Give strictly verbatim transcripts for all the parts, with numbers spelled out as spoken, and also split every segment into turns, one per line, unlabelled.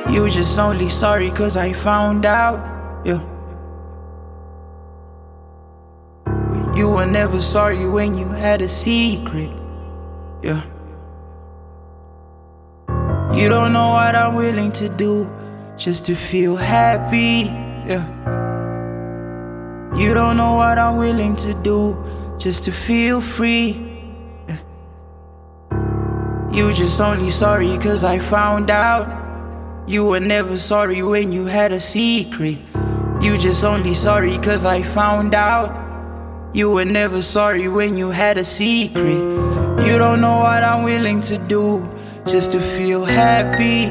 You just only sorry cause I found out, yeah. But you were never sorry when you had a secret, yeah. You don't know what I'm willing to do just to feel happy, yeah. You don't know what I'm willing to do just to feel free, yeah. You just only sorry cause I found out. You were never sorry when you had a secret. You just only sorry cause I found out. You were never sorry when you had a secret. You don't know what I'm willing to do just to feel happy.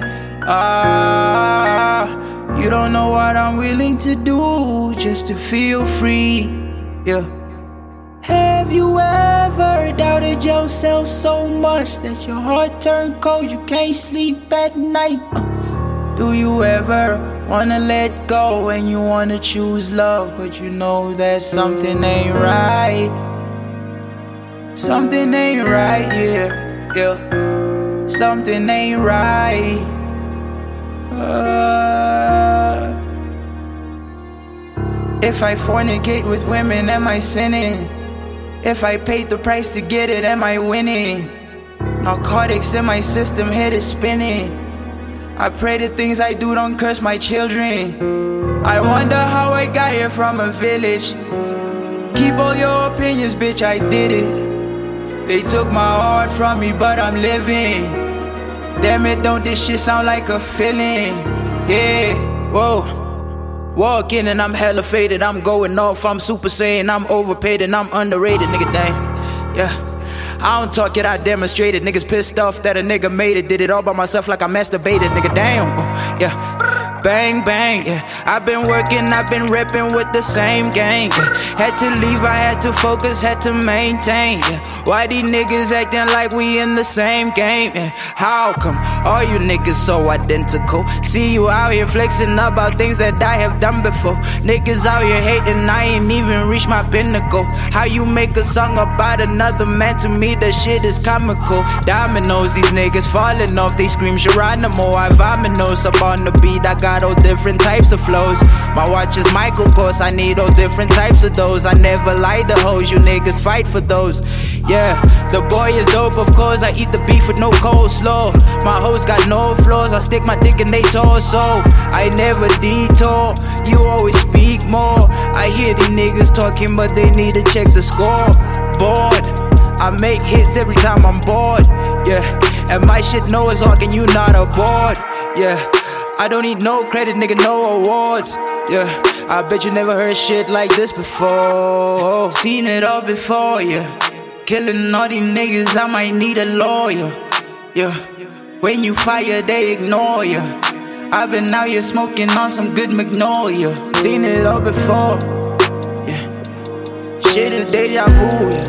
Ah, you don't know what I'm willing to do just to feel free, yeah. Have you ever doubted yourself so much that your heart turned cold, you can't sleep at night? Uh, do you ever wanna let go when you wanna choose love, but you know that something ain't right? Something ain't right here, yeah. Something ain't right. Uh, if I fornicate with women, am I sinning? If I paid the price to get it, am I winning? Narcotics in my system, head is spinning. I pray the things I do don't curse my children. I wonder how I got here from a village. Keep all your opinions, bitch, I did it. They took my heart from me, but I'm living. Damn it, don't this shit sound like a feeling? Yeah, whoa. Walk in and I'm hella faded. I'm going off, I'm super saiyan. I'm overpaid and I'm underrated, nigga, dang. Yeah, I don't talk it, I demonstrate it. Niggas pissed off that a nigga made it. Did it all by myself like I masturbated, nigga, damn. Yeah. Bang, bang, yeah. I've been working, I've been repping with the same gang, yeah. Had to leave, I had to focus, had to maintain, yeah. Why these niggas acting like we in the same game, yeah? How come all you niggas so identical? See you out here flexing about things that I have done before. Niggas out here hating, I ain't even reached my pinnacle. How you make a song about another man, to me that shit is comical. Dominoes, these niggas falling off, they scream Geronimo. I vominos up on the beat, I got all different types of flows. My watch is Michael Kors, I need all different types of those. I never lie to hoes, you niggas fight for those. Yeah, the boy is dope, of course. I eat the beef with no coleslaw. My hoes got no flaws, I stick my dick in they torso. I never detour, you always speak more. I hear these niggas talking, but they need to check the score. Bored, I make hits every time I'm bored. Yeah, and my shit Noah's Ark and you not aboard. Yeah, I don't need no credit, nigga, no awards. Yeah, I bet you never heard shit like this before. Seen it all before, yeah. Killing all these niggas, I might need a lawyer. Yeah, when you fire, they ignore ya. I've been out here smoking on some good Magnolia. Seen it all before, yeah. Shit is deja vu, yeah.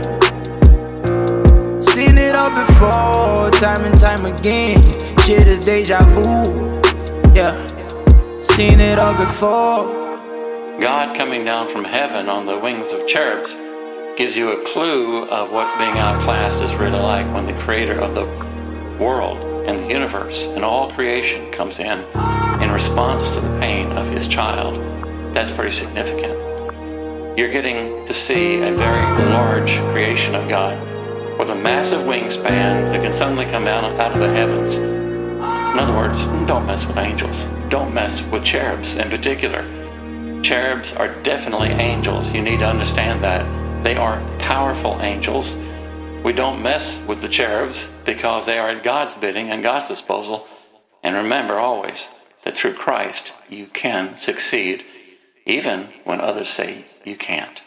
Seen it all before, time and time again. Shit is deja vu. Yeah, seen it all before.
God coming down from heaven on the wings of cherubs gives you a clue of what being outclassed is really like when the creator of the world and the universe and all creation comes in in response to the pain of his child. That's pretty significant. You're getting to see a very large creation of God with a massive wingspan that can suddenly come down out of the heavens. In other words, don't mess with angels. Don't mess with cherubs in particular. Cherubs are definitely angels. You need to understand that. They are powerful angels. We don't mess with the cherubs because they are at God's bidding and God's disposal. And remember always that through Christ you can succeed, even when others say you can't.